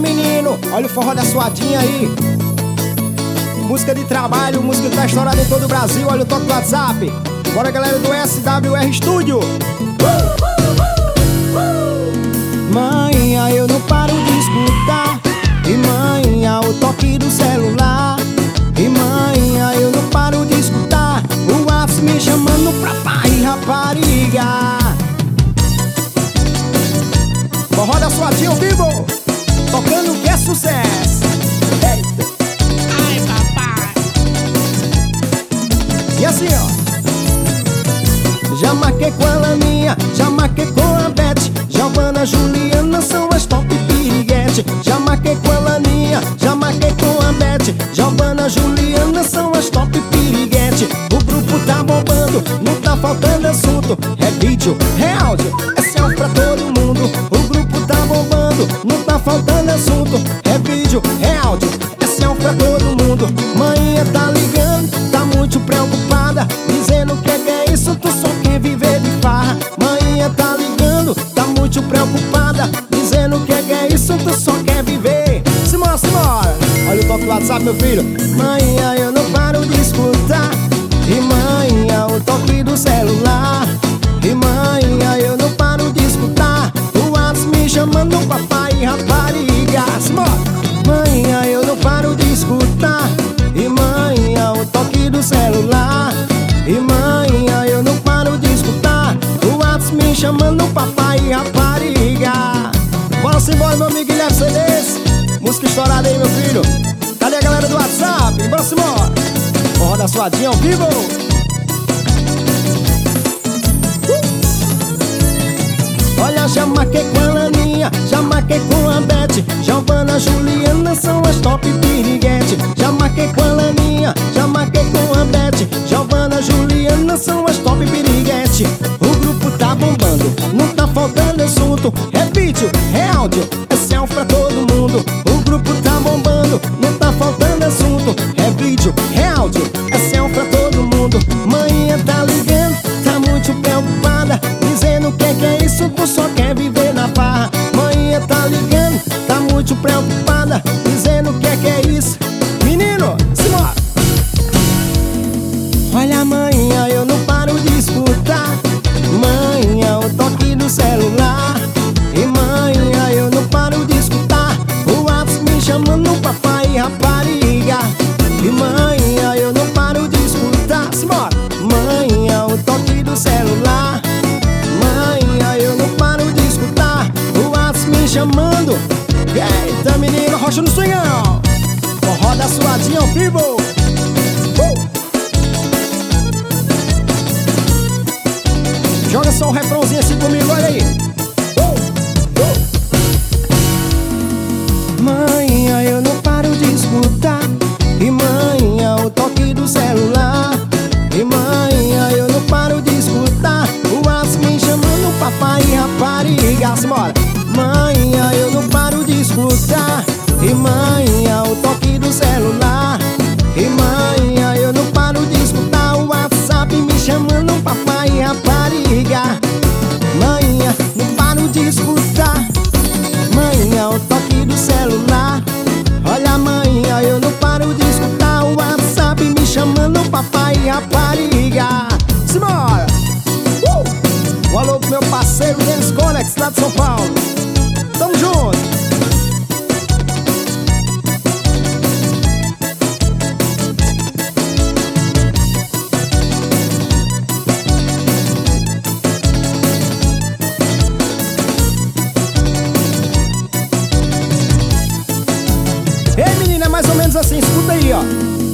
menino, olha o forró da suadinha aí. Música de trabalho, música que tá estourada em todo o Brasil. Olha o toque do WhatsApp. Bora, galera do SWR Studio. Manhã eu não paro de escutar. E manhã o toque do celular. E manhã eu não paro de escutar o WhatsApp me chamando pra pai e rapariga. Forró da suadinha ao vivo, tocando que é sucesso. Eita. Ai, papai. E assim, ó. Já marquei com a Laninha, já marquei com a Beth, Giovana, Juliana são as top piriguete. Já marquei com a Laninha, já marquei com a Beth, Giovana, Juliana são as top piriguete. O grupo tá bombando, não tá faltando assunto. É vídeo, é áudio, é selfie pra todo mundo. O grupo tá bombando, não tá faltando assunto. É vídeo, é áudio, é selfie pra todo mundo. Manhã tá ligando, tá muito preocupada, dizendo que é isso, tu só quer viver de farra. Manhã tá ligando, tá muito preocupada, dizendo que é isso, tu só quer viver. Simbora, simbora. Olha o toque do WhatsApp, meu filho. Manhã eu não paro de escutar. E manhã o toque do celular. E manhã eu não paro de escutar o WhatsApp me chamando papai e rapariga. Simbora. Manhã eu não paro de escutar. E manhã o toque do celular. E manhã eu não paro de escutar o WhatsApp me chamando papai e rapariga. Bora-se embora, meu amigo Guilherme CDs. Música estourada aí, meu filho. Cadê a galera do WhatsApp? Bora-se embora. Forró da suadinha ao vivo. Olha, já marquei com a Laninha, já marquei com a Beth, Giovana, Juliana são as top piriguete. Já marquei com a Laninha, já marquei com a Beth, Giovana, Juliana são as top piriguete. O grupo tá bombando, não tá faltando assunto. É vídeo, é áudio, é selfie pra todo mundo. O grupo tá bombando, não tá faltando assunto. É vídeo, é áudio, é selfie pra todo mundo. Manhã tá ligando, tá muito preocupada, dizendo que é isso, tu só quer viver na farra. Manhã tá ligando, tá muito preocupada, dizendo que é isso. Menino, simbora. Olha, amanhã eu não paro de escutar. Manhã o toque do celular. E manhã eu não paro de escutar o WhatsApp me chamando papai e rapariga. E manhã eu não paro de escutar. Simbora. Manhã o toque do celular. Manhã eu não paro de escutar o WhatsApp me chamando. Eita, menino, rocha no swingão. Forró da suadinha ao vivo. Joga só um refrãozinho assim comigo, olha aí. Manhã eu não paro de escutar. E manhã o toque do celular. E manhã eu não paro de escutar o WhatsApp me chamando papai e rapariga. Simbora. Manhã eu não paro de escutar. E manhã o toque do celular. E manhã eu não paro de escutar o WhatsApp me chamando papai e rapariga. Manhã não paro de escutar. Manhã o toque do celular. Olha, manhã eu não paro de escutar o WhatsApp me chamando papai e rapariga. Simbora. Um alô pro meu parceiro Denis Conex, lá de São Paulo. Tamo junto. Ei, menina, é mais ou menos assim, escuta aí, ó.